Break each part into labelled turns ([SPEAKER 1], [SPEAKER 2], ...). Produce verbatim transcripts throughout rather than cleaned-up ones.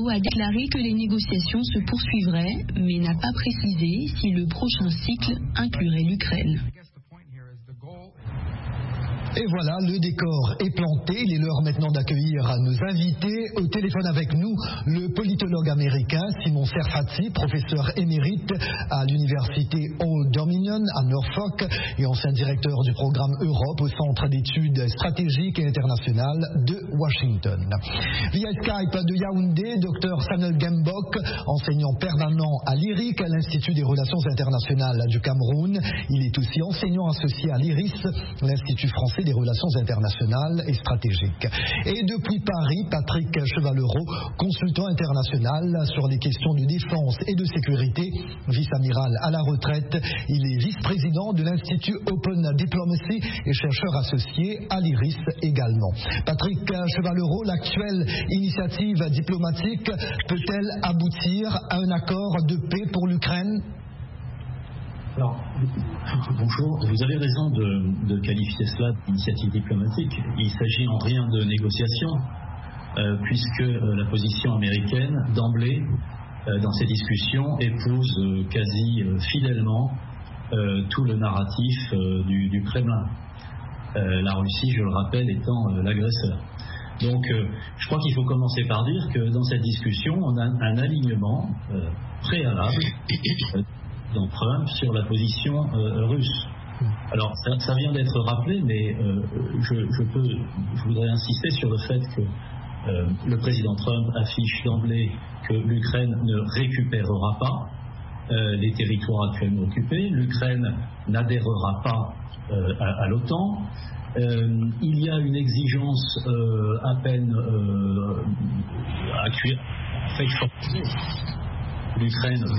[SPEAKER 1] a déclaré que les négociations se poursuivraient, mais n'a pas précisé si le prochain cycle inclurait l'Ukraine.
[SPEAKER 2] Et voilà, le décor est planté. Il est l'heure maintenant d'accueillir nos invités. Au téléphone avec nous, le politologue américain Simon Serfaty, professeur émérite à l'université Old Dominion à Norfolk et ancien directeur du programme Europe au Centre d'études stratégiques et internationales de Washington. Via Skype de Yaoundé, Dr Sanel Gembok, enseignant permanent à l'I R I C, à l'Institut des Relations internationales du Cameroun. Il est aussi enseignant associé à l'I R I S, l'Institut français des relations internationales et stratégiques. Et depuis Paris, Patrick Chevallereau, consultant international sur les questions de défense et de sécurité, vice-amiral à la retraite. Il est vice-président de l'Institut Open Diplomacy et chercheur associé à l'I R I S également. Patrick Chevallereau, l'actuelle initiative diplomatique peut-elle aboutir à un accord de paix pour l'Ukraine ?
[SPEAKER 3] Alors, bonjour, vous avez raison de, de qualifier cela d'initiative diplomatique. Il s'agit en rien de négociation, euh, puisque euh, la position américaine, d'emblée, euh, dans ces discussions, épouse euh, quasi euh, fidèlement euh, tout le narratif euh, du, du Kremlin. Euh, la Russie, je le rappelle, étant euh, l'agresseur. Donc, euh, je crois qu'il faut commencer par dire que dans cette discussion, on a un alignement euh, préalable euh, dans Trump sur la position euh, russe. Alors ça, ça vient d'être rappelé, mais euh, je, je, peux, je voudrais insister sur le fait que euh, le président Trump affiche d'emblée que l'Ukraine ne récupérera pas euh, les territoires actuellement occupés, l'Ukraine n'adhérera pas euh, à, à l'OTAN. Euh, il y a une exigence euh, à peine euh, actuelle, en fait, l'Ukraine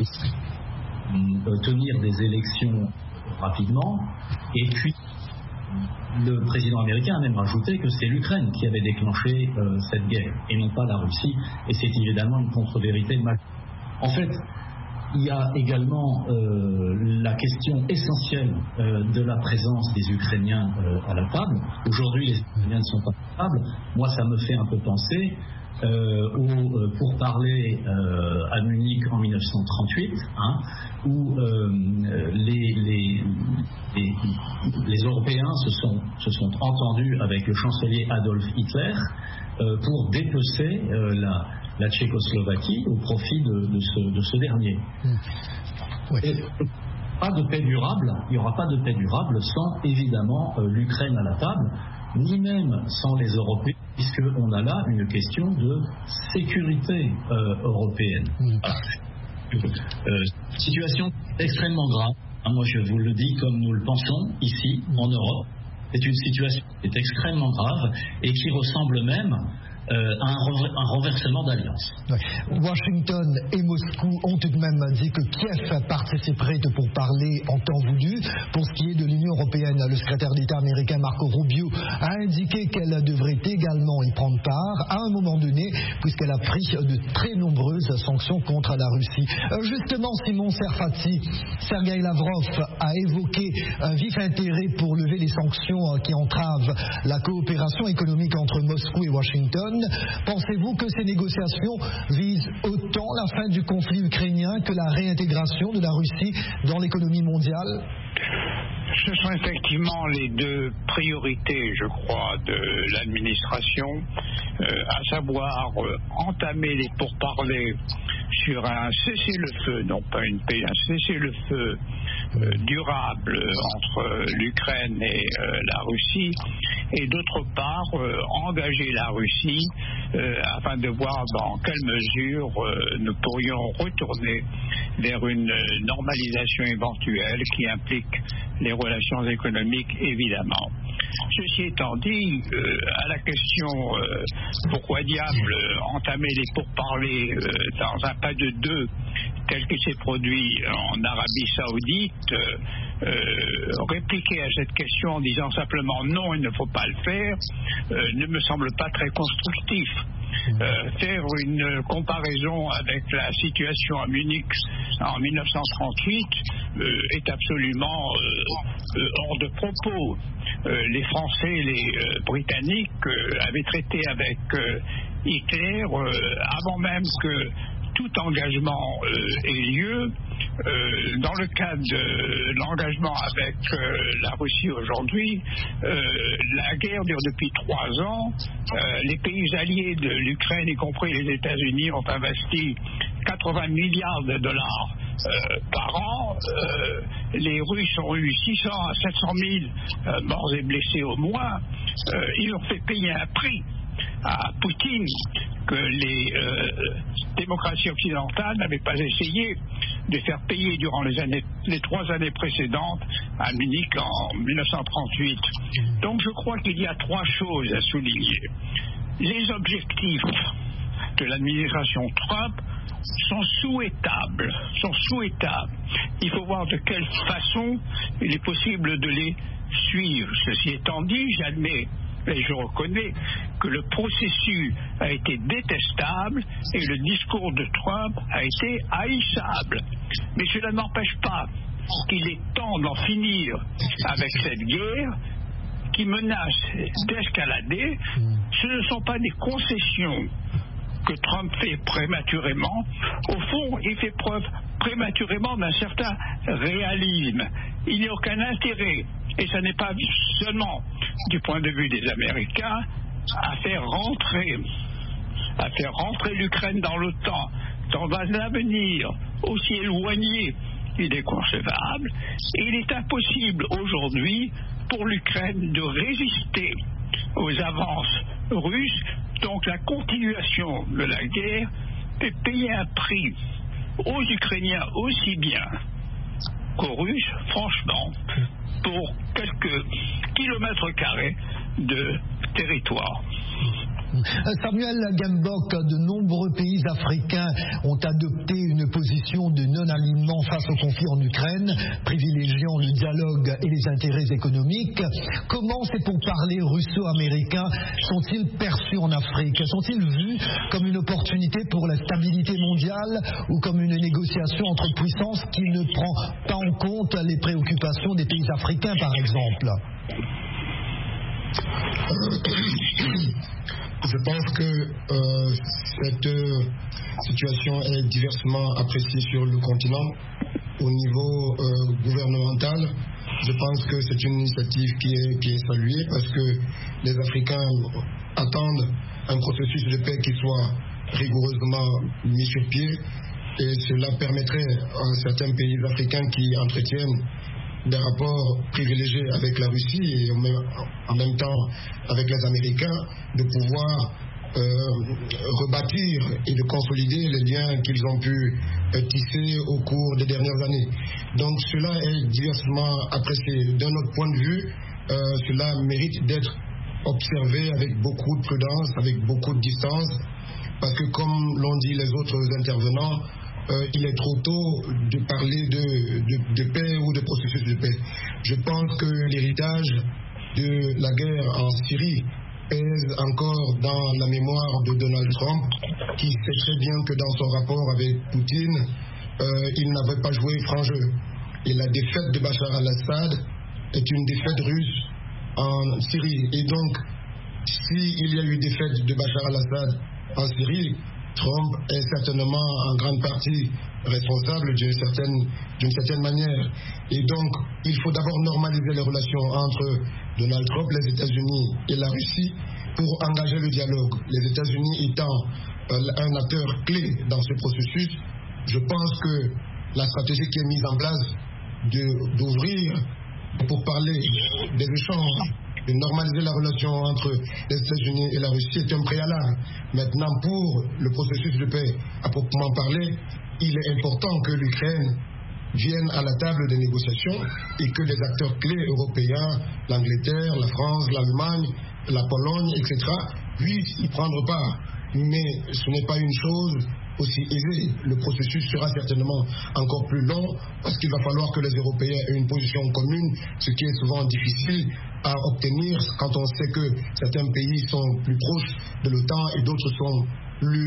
[SPEAKER 3] tenir des élections rapidement, et puis le président américain a même rajouté que c'est l'Ukraine qui avait déclenché euh, cette guerre et non pas la Russie, et c'est évidemment une contre-vérité majeure. En fait, il y a également euh, la question essentielle euh, de la présence des Ukrainiens euh, à la table. Aujourd'hui, les Ukrainiens ne sont pas à la table. Moi, ça me fait un peu penser Euh, au, euh, pour parler euh, à Munich en mille neuf cent trente-huit, hein, où euh, les, les, les, les Européens se sont, se sont entendus avec le chancelier Adolf Hitler euh, pour dépecer euh, la, la Tchécoslovaquie au profit de, de, ce, de ce dernier. Mmh. Ouais. Et, pas de paix durable, il n'y aura pas de paix durable sans évidemment euh, l'Ukraine à la table, ni même sans les Européens, puisqu'on a là une question de sécurité euh, européenne. Mmh. Euh, situation extrêmement grave. Hein, moi, je vous le dis comme nous le pensons ici, en Europe. C'est une situation qui est extrêmement grave et qui ressemble même Euh, un, renver- un renversement d'alliance.
[SPEAKER 2] Washington et Moscou ont tout de même dit que Kiev participerait pour parler en temps voulu. Pour ce qui est de l'Union européenne, le secrétaire d'État américain Marco Rubio a indiqué qu'elle devrait également y prendre part à un moment donné, puisqu'elle a pris de très nombreuses sanctions contre la Russie. Euh, justement, Simon Serfaty, Sergueï Lavrov a évoqué un vif intérêt pour lever les sanctions qui entravent la coopération économique entre Moscou et Washington. Pensez-vous que ces négociations visent autant la fin du conflit ukrainien que la réintégration de la Russie dans l'économie mondiale ?
[SPEAKER 4] Ce sont effectivement les deux priorités, je crois, de l'administration, euh, à savoir euh, entamer les pourparlers sur un cessez-le-feu, non pas une paix, un cessez-le-feu euh, durable entre l'Ukraine et euh, la Russie, et d'autre part euh, engager la Russie euh, afin de voir dans quelle mesure euh, nous pourrions retourner vers une normalisation éventuelle qui implique les relations économiques, évidemment. Ceci étant dit, euh, à la question euh, pourquoi diable entamer les pourparlers euh, dans un pas de deux tel que s'est produit en Arabie Saoudite, euh, euh, répliquer à cette question en disant simplement non, il ne faut pas le faire, euh, ne me semble pas très constructif. Euh, faire une comparaison avec la situation à Munich en mille neuf cent trente-huit euh, est absolument euh, euh, hors de propos. Euh, les Français et les euh, Britanniques euh, avaient traité avec euh, Hitler, euh, avant même que tout engagement euh, ait lieu, euh, dans le cadre de l'engagement avec euh, la Russie aujourd'hui, euh, la guerre dure depuis trois ans. Euh, les pays alliés de l'Ukraine, y compris les États-Unis, ont investi quatre-vingts milliards de dollars euh, par an. Euh, les Russes ont eu six cents à sept cent mille euh, morts et blessés au moins. Euh, ils ont fait payer un prix à Poutine que les euh, démocraties occidentales n'avaient pas essayé de faire payer durant les, années, les trois années précédentes à Munich en mille neuf cent trente-huit. Donc je crois qu'il y a trois choses à souligner. Les objectifs de l'administration Trump sont souhaitables, sont souhaitables. Il faut voir de quelle façon il est possible de les suivre. Ceci étant dit, j'admets et je reconnais que le processus a été détestable et le discours de Trump a été haïssable. Mais cela n'empêche pas qu'il est temps d'en finir avec cette guerre qui menace d'escalader. Ce ne sont pas des concessions que Trump fait prématurément. Au fond, il fait preuve prématurément d'un certain réalisme. Il n'y a aucun intérêt, et ce n'est pas seulement du point de vue des Américains, à faire rentrer, à faire rentrer l'Ukraine dans l'OTAN, dans un avenir aussi éloigné. Il est concevable, et il est impossible aujourd'hui pour l'Ukraine de résister aux avances russes. Donc la continuation de la guerre fait payer un prix aux Ukrainiens aussi bien qu'aux Russes, franchement, pour quelques kilomètres carrés de territoire.
[SPEAKER 2] Samuel Gembok, de nombreux pays africains ont adopté une position de non-alignement face au conflit en Ukraine, privilégiant le dialogue et les intérêts économiques. Comment ces pourparlers russo-américains sont-ils perçus en Afrique? Sont-ils vus comme une opportunité pour la stabilité mondiale ou comme une négociation entre puissances qui ne prend pas en compte les préoccupations des pays africains, par exemple?
[SPEAKER 5] Je pense que euh, cette euh, situation est diversement appréciée sur le continent. Au niveau euh, gouvernemental, je pense que c'est une initiative qui est, qui est saluée parce que les Africains attendent un processus de paix qui soit rigoureusement mis sur pied, et cela permettrait à certains pays africains qui entretiennent des rapports privilégiés avec la Russie et en même temps avec les Américains, de pouvoir euh, rebâtir et de consolider les liens qu'ils ont pu euh, tisser au cours des dernières années. Donc cela est diversement apprécié. D'un autre point de vue, euh, cela mérite d'être observé avec beaucoup de prudence, avec beaucoup de distance, parce que comme l'ont dit les autres intervenants, Euh, il est trop tôt de parler de, de, de paix ou de processus de paix. Je pense que l'héritage de la guerre en Syrie pèse encore dans la mémoire de Donald Trump, qui sait très bien que dans son rapport avec Poutine, euh, il n'avait pas joué franc jeu. Et la défaite de Bachar al-Assad est une défaite russe en Syrie. Et donc, s'il y a eu défaite de Bachar al-Assad en Syrie, Trump est certainement en grande partie responsable d'une certaine, d'une certaine manière. Et donc, il faut d'abord normaliser les relations entre Donald Trump, les États-Unis et la Russie pour engager le dialogue. Les États-Unis étant euh, un acteur clé dans ce processus, je pense que la stratégie qui est mise en place de, d'ouvrir pour parler des échanges, de normaliser la relation entre les États-Unis et la Russie est un préalable. Maintenant, pour le processus de paix à proprement parler, il est important que l'Ukraine vienne à la table des négociations et que les acteurs clés européens, l'Angleterre, la France, l'Allemagne, la Pologne, et cetera, puissent y prendre part. Mais ce n'est pas une chose aussi aisée. Le processus sera certainement encore plus long parce qu'il va falloir que les Européens aient une position commune, ce qui est souvent difficile à obtenir quand on sait que certains pays sont plus proches de l'OTAN et d'autres sont plus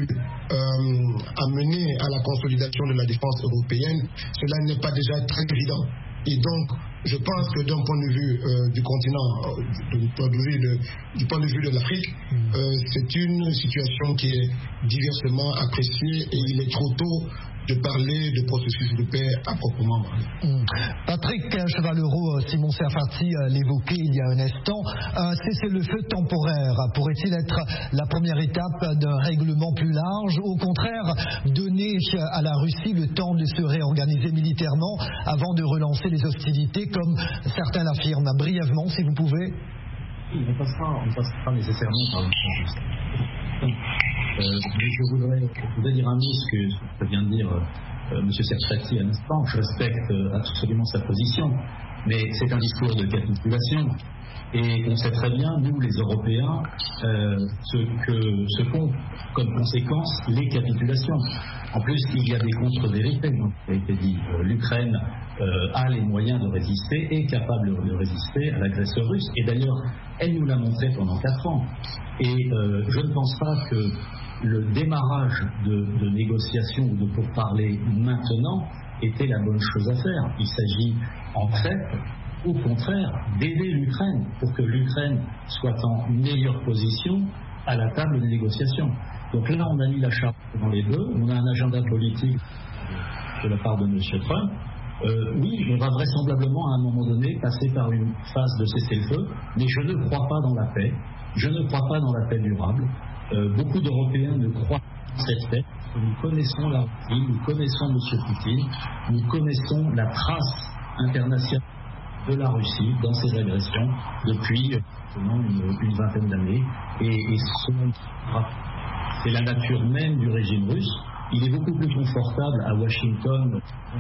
[SPEAKER 5] euh, amenés à la consolidation de la défense européenne. Cela n'est pas déjà très évident. Et donc, je pense que d'un point de vue euh, du continent, du, du, point de vue de, du point de vue de l'Afrique, mmh. euh, c'est une situation qui est diversement appréciée et il est trop tôt de parler de processus de paix à proprement parler.
[SPEAKER 2] Mmh. Patrick Chevallereau, Simon Serfaty l'évoquait il y a un instant, un cessez-le-feu temporaire pourrait-il être la première étape d'un règlement plus large, ou au contraire donner à la Russie le temps de se réorganiser militairement avant de relancer les hostilités comme certains l'affirment? Brièvement, si vous pouvez.
[SPEAKER 3] On ne passera, on passera nécessairement par le processus. Euh, je, voudrais, je voudrais dire un mot ce que, ce que vient de dire euh, M. Serfaty à l'instant. Je respecte euh, absolument sa position, mais c'est un discours de capitulation. Et on sait très bien, nous les Européens, euh, ce que ce qu'ont comme conséquence les capitulations. En plus, il y a des contre-vérités, donc, ça a été dit. Euh, L'Ukraine euh, a les moyens de résister, est capable de résister à l'agresseur russe. Et d'ailleurs, elle nous l'a montré pendant quatre ans. Et euh, je ne pense pas que le démarrage de, de négociations ou de pourparlers maintenant était la bonne chose à faire. Il s'agit en fait, au contraire, d'aider l'Ukraine pour que l'Ukraine soit en meilleure position à la table de négociation. Donc là, on a mis la charte dans les deux, on a un agenda politique de la part de M. Trump. Euh, oui, on va vraisemblablement à un moment donné passer par une phase de cessez-le-feu, mais je ne crois pas dans la paix, je ne crois pas dans la paix durable. Euh, beaucoup d'Européens ne croient pas dans cette paix. Nous connaissons la Russie, nous connaissons M. Poutine, nous connaissons la trace internationale de la Russie dans ses agressions depuis une, une vingtaine d'années. Et, et c'est la nature même du régime russe. Il est beaucoup plus confortable à Washington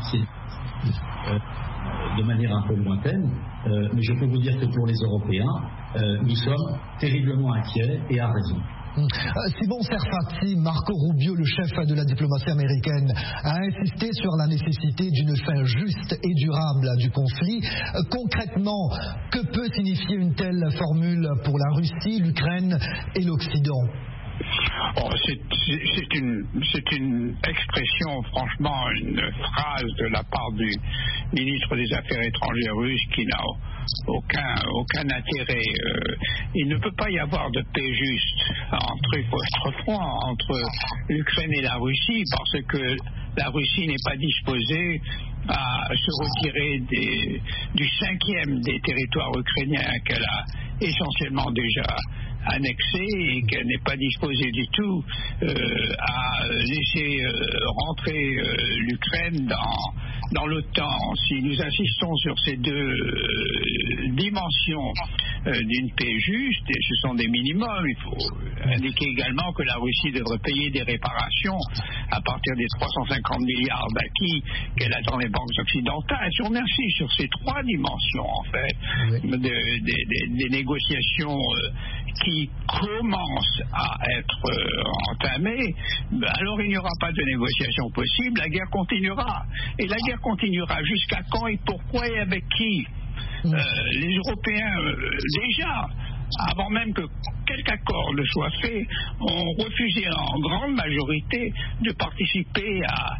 [SPEAKER 3] euh, de manière un peu lointaine, euh, mais je peux vous dire que pour les Européens, euh, nous sommes terriblement inquiets et à raison.
[SPEAKER 2] Simon Serfaty, Marco Rubio, le chef de la diplomatie américaine, a insisté sur la nécessité d'une fin juste et durable du conflit. Concrètement, que peut signifier une telle formule pour la Russie, l'Ukraine et l'Occident?
[SPEAKER 4] Oh, c'est, c'est, une, c'est une expression, franchement, une phrase de la part du ministre des Affaires étrangères russe qui n'a aucun, aucun intérêt. Euh, il ne peut pas y avoir de paix juste entre, entre, entre l'Ukraine et la Russie parce que la Russie n'est pas disposée à se retirer des, du cinquième des territoires ukrainiens qu'elle a essentiellement déjà annexé et qu'elle n'est pas disposée du tout euh, à laisser euh, rentrer euh, l'Ukraine dans, dans l'OTAN. Si nous insistons sur ces deux euh, dimensions euh, d'une paix juste, et ce sont des minimums, il faut indiquer également que la Russie devrait payer des réparations à partir des trois cent cinquante milliards d'acquis qu'elle a dans les banques occidentales. Si on insiste sur ces trois dimensions, en fait, oui. de, de, de, des négociations euh, qui commencent à être euh, entamées, ben alors il n'y aura pas de négociation possible, la guerre continuera. Et la guerre continuera jusqu'à quand et pourquoi et avec qui? euh, Les Européens, euh, déjà, avant même que quelque accord ne soit fait, ont refusé en grande majorité de participer à,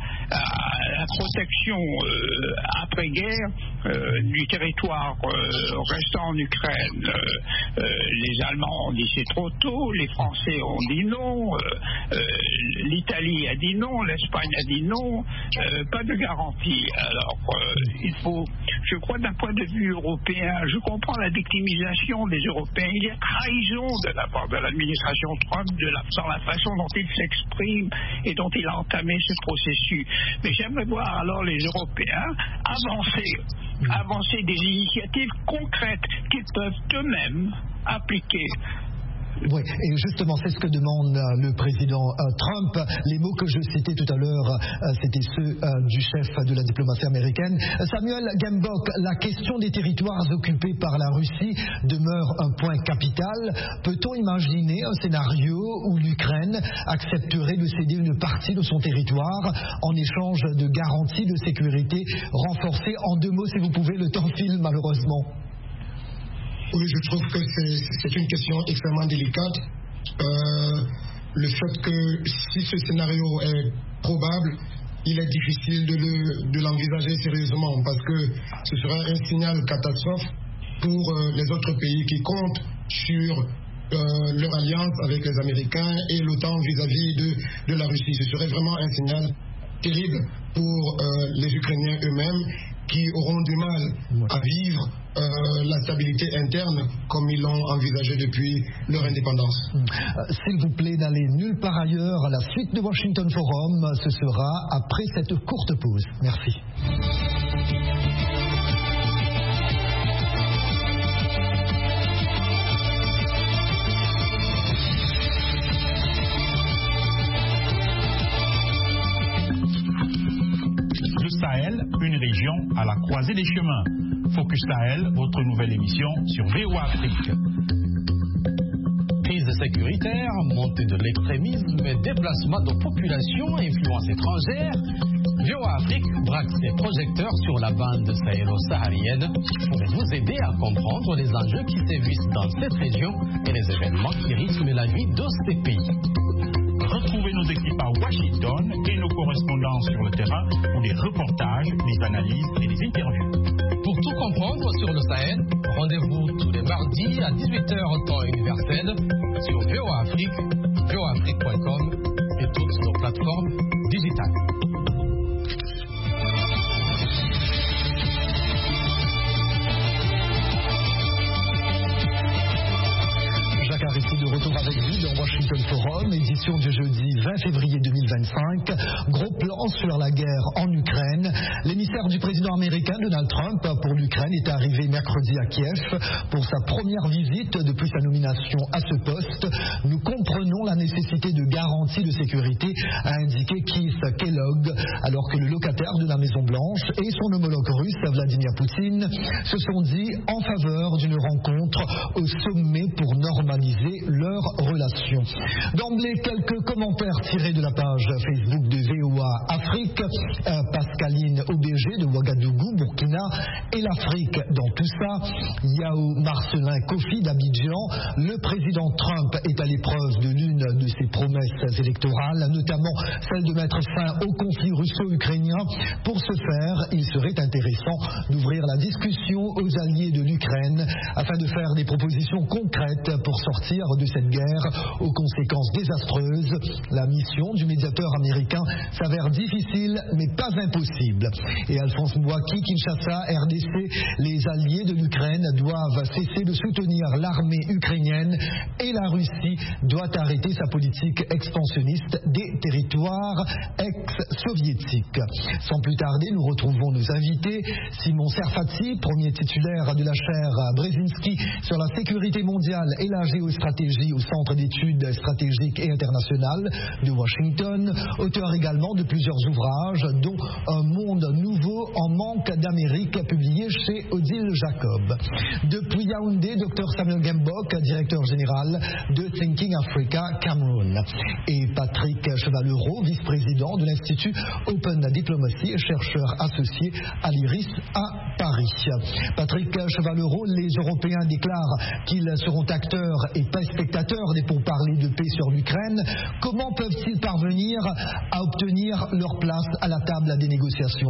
[SPEAKER 4] à la protection euh, après-guerre euh, du territoire euh, restant en Ukraine. Euh, euh, les Allemands ont dit c'est trop tôt, les Français ont dit non, euh, euh, l'Italie a dit non, l'Espagne a dit non, euh, pas de garantie. Alors, euh, il faut, je crois d'un point de vue européen, je comprends la victimisation des Européens, il y a trahison de la part de l'administration Trump de la, dans la façon dont il s'exprime et dont il a entamé ce processus. Mais j'aimerais voir alors les Européens avancer, avancer des initiatives concrètes qu'ils peuvent eux-mêmes appliquer.
[SPEAKER 2] Oui, et justement, c'est ce que demande le président Trump. Les mots que je citais tout à l'heure, c'était ceux du chef de la diplomatie américaine. Samuel Gembok, la question des territoires occupés par la Russie demeure un point capital. Peut-on imaginer un scénario où l'Ukraine accepterait de céder une partie de son territoire en échange de garanties de sécurité renforcées? En deux mots, si vous pouvez, le temps file malheureusement.
[SPEAKER 5] Oui, je trouve que c'est, c'est une question extrêmement délicate. Euh, le fait que si ce scénario est probable, il est difficile de, le, de l'envisager sérieusement parce que ce serait un signal catastrophe pour euh, les autres pays qui comptent sur euh, leur alliance avec les Américains et l'OTAN vis-à-vis de, de la Russie. Ce serait vraiment un signal terrible pour euh, les Ukrainiens eux-mêmes qui auront du mal à vivre euh, la stabilité interne comme ils l'ont envisagé depuis leur indépendance.
[SPEAKER 2] Euh, S'il vous plaît, n'allez nulle part ailleurs. La suite de Washington Forum, ce sera après cette courte pause. Merci.
[SPEAKER 6] Sahel, une région à la croisée des chemins. Focus Sahel, votre nouvelle émission sur V O A Afrique.
[SPEAKER 7] Crise sécuritaire, montée de l'extrémisme, déplacement de populations, influence étrangère. V O A Afrique braque ses projecteurs sur la bande sahélo-saharienne pour vous aider à comprendre les enjeux qui sévissent dans cette région et les événements qui rythment la vie de ces pays.
[SPEAKER 6] Retrouvez nos équipes à Washington et nos correspondants sur le terrain pour des reportages, des analyses et des interviews.
[SPEAKER 7] Pour tout comprendre sur le Sahel, rendez-vous tous les mardis à dix-huit heures temps universel sur V O A Afrique, V O A Afrique point com et toutes nos plateformes digitales.
[SPEAKER 2] Ici de retour avec vous dans Washington Forum, édition du jeudi vingt février deux mille vingt-cinq. Gros plan sur la guerre en Ukraine. L'émissaire du président américain Donald Trump pour l'Ukraine est arrivé mercredi à Kiev pour sa première visite depuis sa nomination à ce poste. Nous comprenons la nécessité de garanties de sécurité, a indiqué Keith Kellogg, alors que le locataire de la Maison-Blanche et son homologue russe Vladimir Poutine se sont dit en faveur d'une rencontre au sommet pour normaliser leurs relations. D'emblée, quelques commentaires tirés de la page Facebook de V O A Afrique. Euh, Pascaline O B G de Ouagadougou, Burkina et l'Afrique dans tout ça. Yao Marcelin Kofi d'Abidjan. Le président Trump est à l'épreuve de l'une de ses promesses électorales, notamment celle de mettre fin au conflit russo-ukrainien. Pour ce faire, il serait intéressant d'ouvrir la discussion aux alliés de l'Ukraine afin de faire des propositions concrètes pour sortir de cette guerre aux conséquences désastreuses. La mission du médiateur américain s'avère difficile mais pas impossible. Et Alphonse Mbouaki, Kinshasa, R D C, les alliés de l'Ukraine doivent cesser de soutenir l'armée ukrainienne et la Russie doit arrêter sa politique expansionniste des territoires ex-soviétiques. Sans plus tarder, nous retrouvons nos invités. Simon Serfati, premier titulaire de la chaire Brzezinski sur la sécurité mondiale et la géostratégie au Centre d'études stratégiques et internationales de Washington, auteur également de plusieurs ouvrages, dont Un monde nouveau en manque d'Amérique, publié chez Odile Jacob. Depuis Yaoundé, Dr Samuel Gembok, directeur général de Thinking Africa Cameroun. Et Patrick Chevaleureau, vice-président de l'Institut Open Diplomacy et chercheur associé à l'IRIS à Paris. Patrick Chevaleureau, les Européens déclarent qu'ils seront acteurs et pas spectateurs des pourparlers de paix sur l'Ukraine. Comment peuvent-ils parvenir à obtenir leur place à la table des négociations?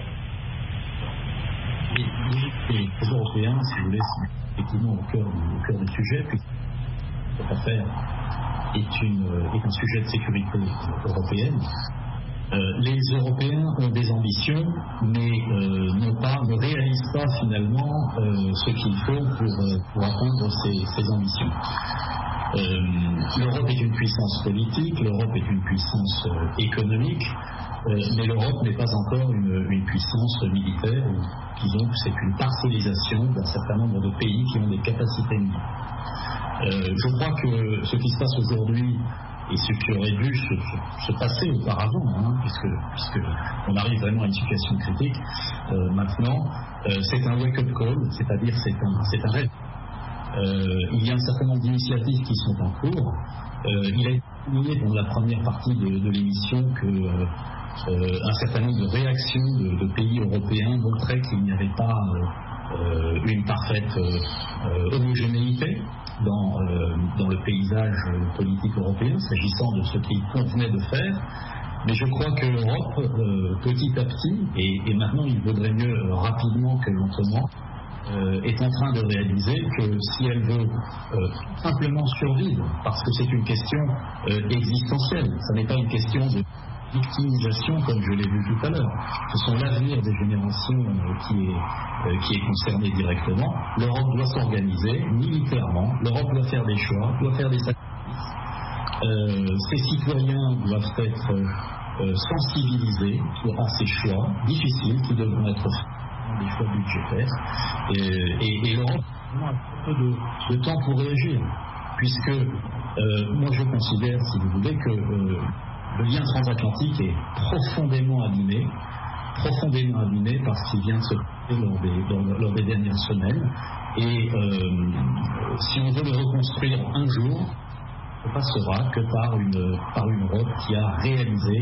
[SPEAKER 3] Oui, les Européens, si vous voulez, sont effectivement au cœur du, au cœur du sujet, puisque cette affaire est, une, est un sujet de sécurité européenne. Euh, les Européens ont des ambitions, mais euh, n'ont pas, ne réalisent pas finalement euh, ce qu'il faut pour, euh, pour atteindre ces, ces ambitions. Euh, L'Europe est une puissance politique, l'Europe est une puissance euh, économique, euh, mais l'Europe n'est pas encore une, une puissance militaire. Disons que c'est une parcellisation d'un certain nombre de pays qui ont des capacités militaires. Euh, je crois que ce qui se passe aujourd'hui et ce qui aurait dû se, se, se passer auparavant, hein, puisque, puisque on arrive vraiment à une situation critique, euh, maintenant, euh, c'est un wake-up call, c'est-à-dire c'est un, c'est un rêve. Euh, il y a un certain nombre d'initiatives qui sont en cours. Euh, il a été souligné dans la première partie de, de l'émission que euh, euh, un certain nombre de réactions de, de pays européens montraient qu'il n'y avait pas euh, une parfaite euh, homogénéité dans, euh, dans le paysage politique européen, s'agissant de ce qu'il convenait de faire. Mais je crois que l'Europe, euh, petit à petit, et, et maintenant il vaudrait mieux euh, rapidement que lentement, euh, est en train de réaliser que si elle veut euh, simplement survivre, parce que c'est une question euh, existentielle, ça n'est pas une question de victimisation comme je l'ai vu tout à l'heure, ce sont l'avenir des générations euh, qui, est, euh, qui est concerné directement. L'Europe doit s'organiser militairement, l'Europe doit faire des choix, doit faire des sacrifices. Euh, ses citoyens doivent être euh, sensibilisés à ces choix difficiles qui devront être faits, des choix budgétaires, et, et, et l'Europe a un peu de, de temps pour réagir, puisque euh, moi je considère, si vous voulez, que euh, le lien transatlantique est profondément abîmé, profondément abîmé par ce qui vient de se passer lors des, lors, lors des dernières semaines, et euh, si on veut le reconstruire un jour, ne passera que par une, par une Europe qui a réalisé,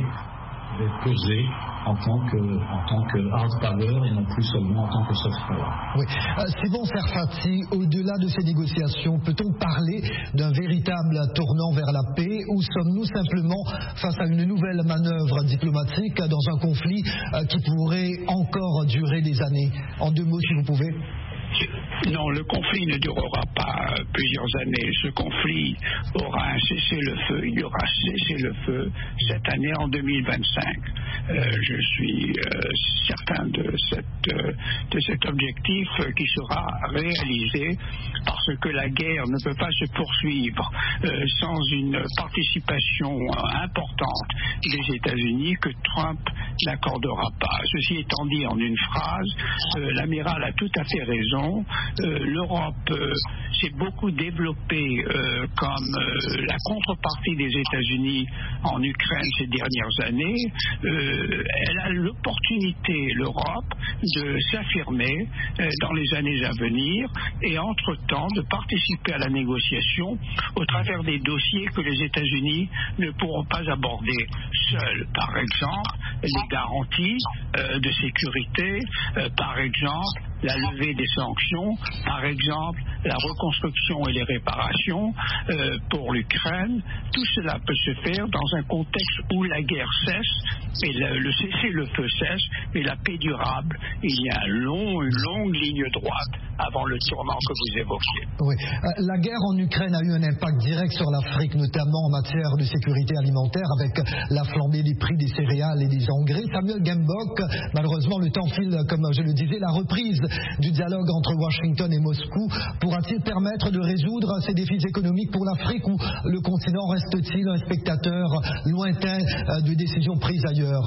[SPEAKER 3] pesé en tant que, en tant que hard power et non plus seulement en tant que soft power.
[SPEAKER 2] Oui. Euh, Simon Serfaty, au-delà de ces négociations, peut-on parler d'un véritable tournant vers la paix ou sommes-nous simplement face à une nouvelle manœuvre diplomatique dans un conflit euh, qui pourrait encore durer des années? En deux mots, si vous pouvez.
[SPEAKER 4] Non, le conflit ne durera pas plusieurs années. Ce conflit aura un cessez-le-feu. Il y aura cessez-le-feu cette année en deux mille vingt-cinq. Euh, je suis euh, certain de, cette, euh, de cet objectif qui sera réalisé parce que la guerre ne peut pas se poursuivre euh, sans une participation importante des États-Unis que Trump n'accordera pas. Ceci étant dit en une phrase, euh, l'amiral a tout à fait raison. Euh, L'Europe euh, s'est beaucoup développée euh, comme euh, la contrepartie des États-Unis en Ukraine ces dernières années. Euh, elle a l'opportunité, l'Europe, de s'affirmer euh, dans les années à venir et entre-temps de participer à la négociation au travers des dossiers que les États-Unis ne pourront pas aborder seuls. Par exemple, les garanties euh, de sécurité, euh, par exemple, la levée des sanctions, par exemple la reconstruction et les réparations euh, pour l'Ukraine. Tout cela peut se faire dans un contexte où la guerre cesse et le, le cessez-le-feu cesse, mais la paix durable, il y a un long, une longue ligne droite avant le tournant que vous évoquiez.
[SPEAKER 2] Oui. Euh, la guerre en Ukraine a eu un impact direct sur l'Afrique, notamment en matière de sécurité alimentaire, avec la flambée des prix des céréales et des engrais. Samuel Gembok, malheureusement le temps file, comme je le disais, la reprise du dialogue entre Washington et Moscou pourra-t-il permettre de résoudre ces défis économiques pour l'Afrique ou le continent reste-t-il un spectateur lointain de décisions prises ailleurs?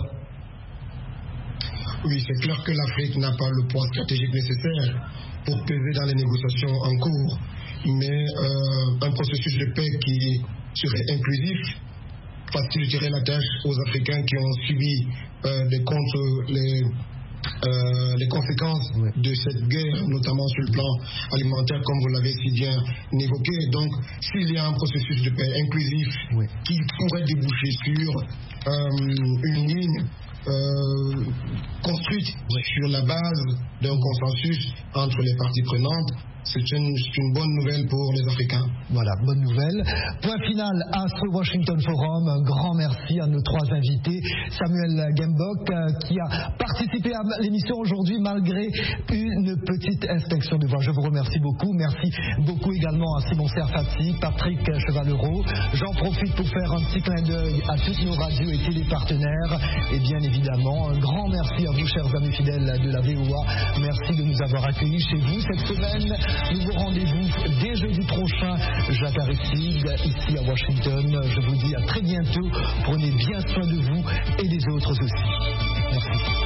[SPEAKER 5] Oui, c'est clair que l'Afrique n'a pas le poids stratégique nécessaire pour peser dans les négociations en cours, mais euh, un processus de paix qui serait inclusif faciliterait la tâche aux Africains qui ont subi euh, des contre les Euh, les conséquences de cette guerre, notamment sur le plan alimentaire, comme vous l'avez si bien évoqué. Donc, s'il y a un processus de paix inclusif oui. qui pourrait déboucher sur euh, une ligne euh, construite oui. sur la base d'un consensus entre les parties prenantes, c'est une, une bonne nouvelle pour les Africains.
[SPEAKER 2] Voilà, bonne nouvelle. Point final à ce Washington Forum. Un grand merci à nos trois invités. Samuel Gembok, euh, qui a participé à l'émission aujourd'hui malgré une petite inspection de voix. Je vous remercie beaucoup. Merci beaucoup également à Simon Serfaty, Patrick Chevalero. J'en profite pour faire un petit clin d'œil à toutes nos radios et télépartenaires. Et bien évidemment, un grand merci à vous, chers amis fidèles de la V O A. Merci de nous avoir accueillis chez vous cette semaine. Nouveau rendez-vous dès jeudi prochain, Jacques Aristide, ici à Washington. Je vous dis à très bientôt. Prenez bien soin de vous et des autres aussi. Merci.